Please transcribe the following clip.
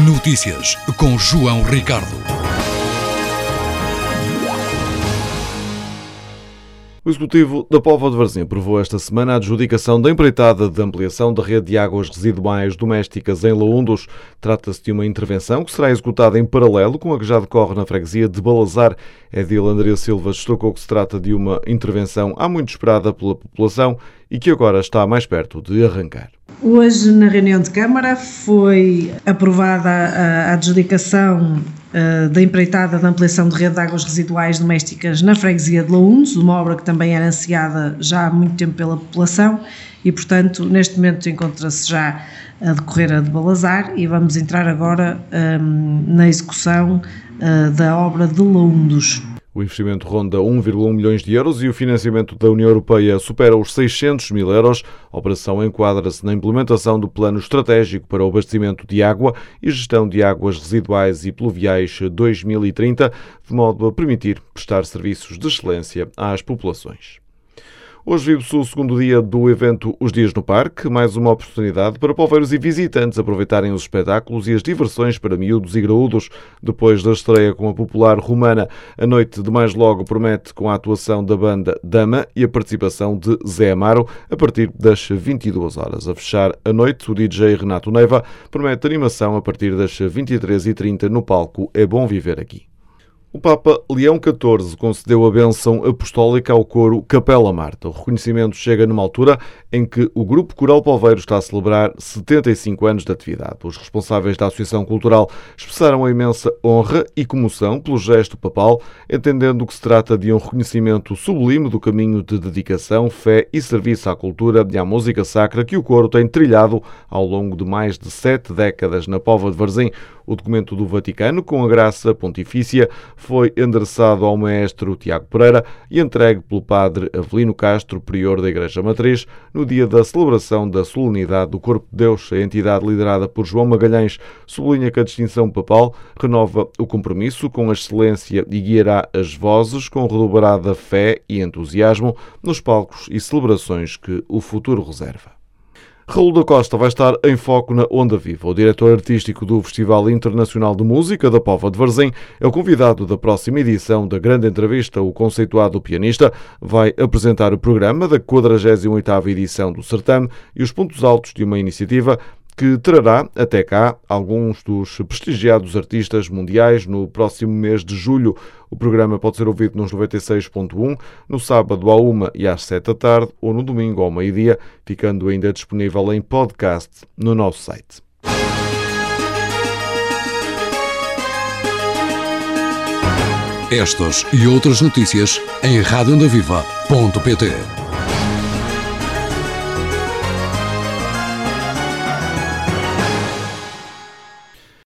Notícias com João Ricardo. O Executivo da Póvoa de Varzim aprovou esta semana a adjudicação da empreitada de ampliação da rede de águas residuais domésticas em Laundos. Trata-se de uma intervenção que será executada em paralelo com a que já decorre na freguesia de Balazar. Edil André Silva destacou que se trata de uma intervenção há muito esperada pela população e que agora está mais perto de arrancar. Hoje, na reunião de Câmara, foi aprovada a adjudicação da empreitada de ampliação de rede de águas residuais domésticas na freguesia de Laundos, uma obra que também era ansiada já há muito tempo pela população e, portanto, neste momento encontra-se já a decorrer a de Balazar e vamos entrar agora na execução da obra de Laundos. O investimento ronda 1,1 milhões de euros e o financiamento da União Europeia supera os 600 mil euros. A operação enquadra-se na implementação do Plano Estratégico para o Abastecimento de Água e Gestão de Águas Residuais e Pluviais 2030, de modo a permitir prestar serviços de excelência às populações. Hoje vive-se o segundo dia do evento Os Dias no Parque, mais uma oportunidade para poveiros e visitantes aproveitarem os espetáculos e as diversões para miúdos e graúdos. Depois da estreia com a popular romana, a noite de mais logo promete com a atuação da banda Dama e a participação de Zé Amaro a partir das 22 horas. A fechar a noite, o DJ Renato Neiva promete animação a partir das 23h30 no palco É Bom Viver Aqui. O Papa Leão XIV concedeu a bênção apostólica ao coro Capela Marta. O reconhecimento chega numa altura em que o Grupo Coral Poveiro está a celebrar 75 anos de atividade. Os responsáveis da Associação Cultural expressaram a imensa honra e comoção pelo gesto papal, entendendo que se trata de um reconhecimento sublime do caminho de dedicação, fé e serviço à cultura e à música sacra que o coro tem trilhado ao longo de mais de 7 décadas na Póvoa de Varzim. O documento do Vaticano, com a graça pontifícia, foi endereçado ao maestro Tiago Pereira e entregue pelo padre Avelino Castro, prior da Igreja Matriz, no dia da celebração da solenidade do Corpo de Deus. A entidade liderada por João Magalhães sublinha que a distinção papal renova o compromisso com a excelência e guiará as vozes com redobrada fé e entusiasmo nos palcos e celebrações que o futuro reserva. Raul da Costa vai estar em foco na Onda Viva. O diretor artístico do Festival Internacional de Música da Póvoa de Varzim é o convidado da próxima edição da Grande Entrevista. O conceituado pianista vai apresentar o programa da 48ª edição do certame e os pontos altos de uma iniciativa que trará até cá alguns dos prestigiados artistas mundiais no próximo mês de julho. O programa pode ser ouvido nos 96.1, no sábado à 1 e às 7 da tarde ou no domingo ao meio-dia, ficando ainda disponível em podcast no nosso site. Estas e outras notícias em radioondaviva.pt.